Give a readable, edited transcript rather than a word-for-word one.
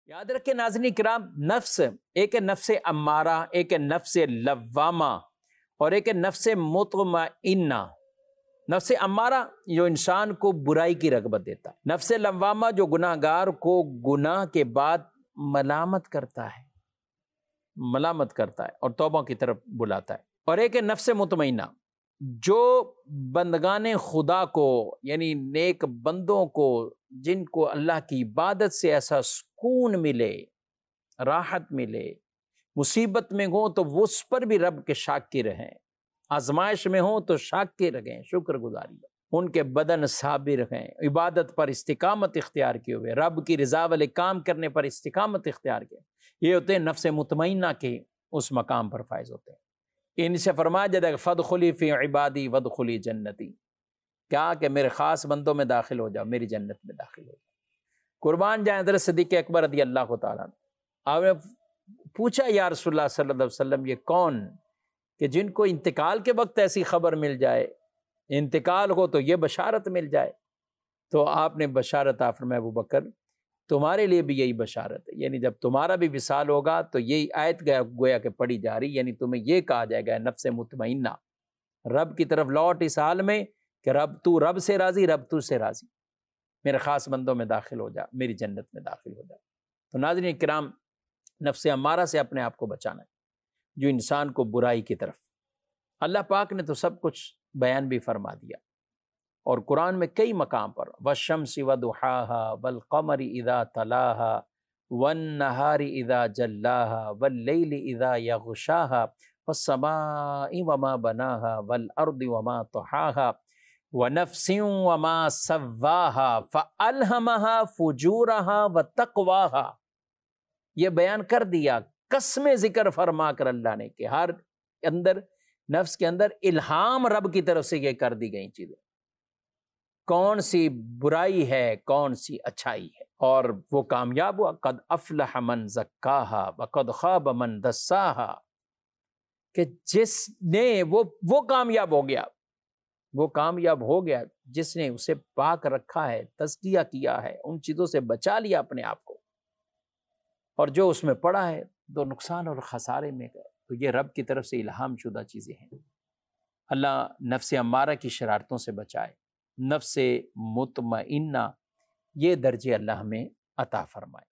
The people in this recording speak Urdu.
یاد رکھیں ناظرین کرام، نفس ایک ہے نفس امارہ، ایک ہے نفس لوامہ، اور ایک ہے نفس مطمئنہ۔ نفس امارہ جو انسان کو برائی کی رغبت دیتا ہے، نفس لوامہ جو گناہ گار کو گناہ کے بعد ملامت کرتا ہے اور توبہ کی طرف بلاتا ہے، اور ایک ہے نفس مطمئنہ جو بندگان خدا کو، یعنی نیک بندوں کو، جن کو اللہ کی عبادت سے ایسا سکون ملے، راحت ملے، مصیبت میں ہوں تو وہ اس پر بھی رب کے شاکر رہیں، آزمائش میں ہوں تو شاکر رہیں، شکر گزاری، ان کے بدن صابر رہیں، عبادت پر استقامت اختیار کیے ہوئے، رب کی رضا والے کام کرنے پر استقامت اختیار کیے، یہ ہوتے ہیں نفس مطمئنہ کے اس مقام پر فائز ہوتے ہیں۔ ان سے فرمایا جاتا ہے فادخلی فی عبادی وادخلی جنتی، کیا کہ میرے خاص بندوں میں داخل ہو جاؤ، میری جنت میں داخل ہو جاؤ۔ قربان جائیں حضرت صدیق اکبر رضی اللہ تعالیٰ عنہ، آپ نے پوچھا یا رسول اللہ صلی اللہ علیہ وسلم یہ کون کہ جن کو انتقال کے وقت ایسی خبر مل جائے، انتقال ہو تو یہ بشارت مل جائے؟ تو آپ نے بشارت فرمایا ابو بکر تمہارے لیے بھی یہی بشارت ہے، یعنی جب تمہارا بھی وصال ہوگا تو یہی آیت گویا کہ پڑھی جا رہی، یعنی تمہیں یہ کہا جائے گا نفس مطمئنہ، رب کی طرف لوٹ اس حال میں کہ رب سے راضی، رب تو سے راضی، میرے خاص بندوں میں داخل ہو جا، میری جنت میں داخل ہو جا۔ تو ناظرین کرام، نفس امارہ سے اپنے آپ کو بچانا ہے، جو انسان کو برائی کی طرف۔ اللہ پاک نے تو سب کچھ بیان بھی فرما دیا، اور قرآن میں کئی مقام پر وَالشَّمْسِ وَضُحَاهَا وَالْقَمَرِ إِذَا تَلَاهَا وَالنَّهَارِ إِذَا جَلَّاهَا وَاللَّيْلِ إِذَا يَغْشَاهَا وَالسَّمَاءِ وَمَا بَنَاهَا وَالْأَرْضِ وَمَا طَحَاهَا وَنَفْسٍ وَمَا سَوَّاهَا فَأَلْهَمَهَا فُجُورَهَا وَتَقْوَاهَا، یہ بیان کر دیا، قسم ذکر فرما کر اللہ نے کہ ہر اندر، نفس کے اندر الہام رب کی طرف سے یہ کر دی گئی چیزیں، کون سی برائی ہے، کون سی اچھائی ہے، اور وہ کامیاب ہوا۔ قد افلح من زکاہا وقد خاب من دساہا، کہ جس نے وہ کامیاب ہو گیا، وہ کامیاب ہو گیا جس نے اسے پاک رکھا ہے، تزکیہ کیا ہے، ان چیزوں سے بچا لیا اپنے آپ کو، اور جو اس میں پڑا ہے تو نقصان اور خسارے میں گئے۔ تو یہ رب کی طرف سے الہام شدہ چیزیں ہیں۔ اللہ نفس امارہ کی شرارتوں سے بچائے، نفس مطمئنہ یہ درجے اللہ ہمیں عطا فرمائے۔